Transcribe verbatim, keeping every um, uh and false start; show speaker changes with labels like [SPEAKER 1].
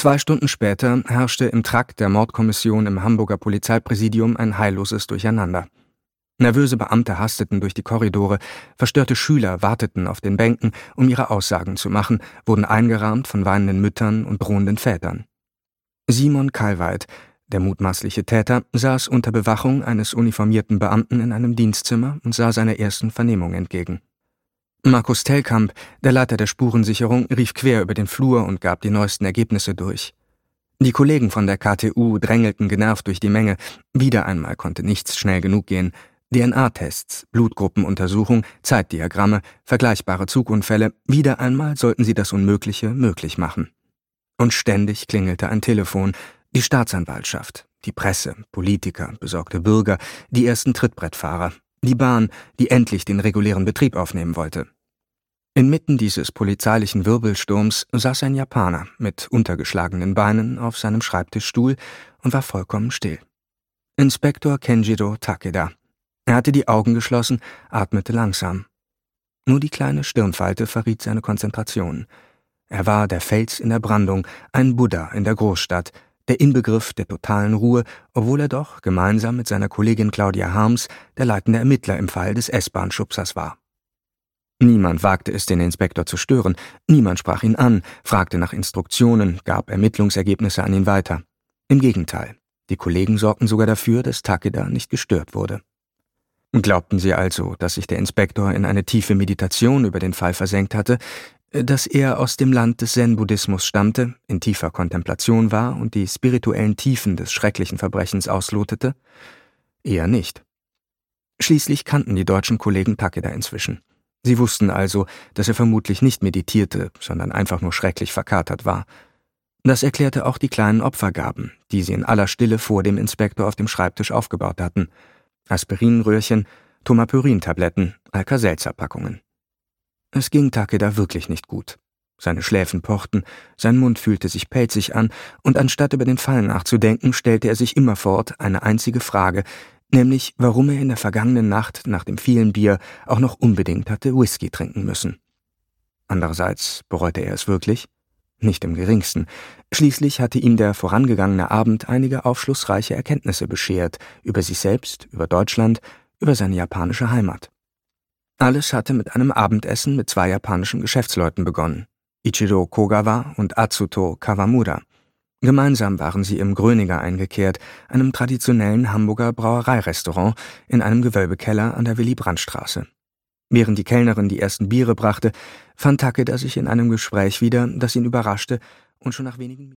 [SPEAKER 1] Zwei Stunden später herrschte im Trakt der Mordkommission im Hamburger Polizeipräsidium ein heilloses Durcheinander. Nervöse Beamte hasteten durch die Korridore, verstörte Schüler warteten auf den Bänken, um ihre Aussagen zu machen, wurden eingerahmt von weinenden Müttern und drohenden Vätern. Simon Kalweit, der mutmaßliche Täter, saß unter Bewachung eines uniformierten Beamten in einem Dienstzimmer und sah seiner ersten Vernehmung entgegen. Markus Tellkamp, der Leiter der Spurensicherung, rief quer über den Flur und gab die neuesten Ergebnisse durch. Die Kollegen von der K T U drängelten genervt durch die Menge. Wieder einmal konnte nichts schnell genug gehen. D N A-Tests, Blutgruppenuntersuchung, Zeitdiagramme, vergleichbare Zugunfälle. Wieder einmal sollten sie das Unmögliche möglich machen. Und ständig klingelte ein Telefon. Die Staatsanwaltschaft, die Presse, Politiker, besorgte Bürger, die ersten Trittbrettfahrer, die Bahn, die endlich den regulären Betrieb aufnehmen wollte. Inmitten dieses polizeilichen Wirbelsturms saß ein Japaner mit untergeschlagenen Beinen auf seinem Schreibtischstuhl und war vollkommen still. Inspektor Kenjiro Takeda. Er hatte die Augen geschlossen, atmete langsam. Nur die kleine Stirnfalte verriet seine Konzentration. Er war der Fels in der Brandung, ein Buddha in der Großstadt, der Inbegriff der totalen Ruhe, obwohl er doch gemeinsam mit seiner Kollegin Claudia Harms der leitende Ermittler im Fall des S-Bahn-Schubsers war. Niemand wagte es, den Inspektor zu stören, niemand sprach ihn an, fragte nach Instruktionen, gab Ermittlungsergebnisse an ihn weiter. Im Gegenteil, die Kollegen sorgten sogar dafür, dass Takeda nicht gestört wurde. Glaubten sie also, dass sich der Inspektor in eine tiefe Meditation über den Fall versenkt hatte, dass er aus dem Land des Zen-Buddhismus stammte, in tiefer Kontemplation war und die spirituellen Tiefen des schrecklichen Verbrechens auslotete? Eher nicht. Schließlich kannten die deutschen Kollegen Takeda inzwischen. Sie wussten also, dass er vermutlich nicht meditierte, sondern einfach nur schrecklich verkatert war. Das erklärte auch die kleinen Opfergaben, die sie in aller Stille vor dem Inspektor auf dem Schreibtisch aufgebaut hatten. Aspirinröhrchen, Tomapyrin-Tabletten, Alka-Seltzer-Packungen. Es ging Takeda wirklich nicht gut. Seine Schläfen pochten, sein Mund fühlte sich pelzig an, und anstatt über den Fall nachzudenken, stellte er sich immerfort eine einzige Frage, nämlich warum er in der vergangenen Nacht nach dem vielen Bier auch noch unbedingt hatte Whisky trinken müssen. Andererseits bereute er es wirklich? Nicht im geringsten. Schließlich hatte ihm der vorangegangene Abend einige aufschlussreiche Erkenntnisse beschert, über sich selbst, über Deutschland, über seine japanische Heimat. Alles hatte mit einem Abendessen mit zwei japanischen Geschäftsleuten begonnen, Ichiro Kogawa und Atsuto Kawamura. Gemeinsam waren sie im Gröninger eingekehrt, einem traditionellen Hamburger Brauereirestaurant in einem Gewölbekeller an der Willy-Brandt-Straße. Während die Kellnerin die ersten Biere brachte, fand Takeda sich in einem Gespräch wieder, das ihn überraschte und schon nach wenigen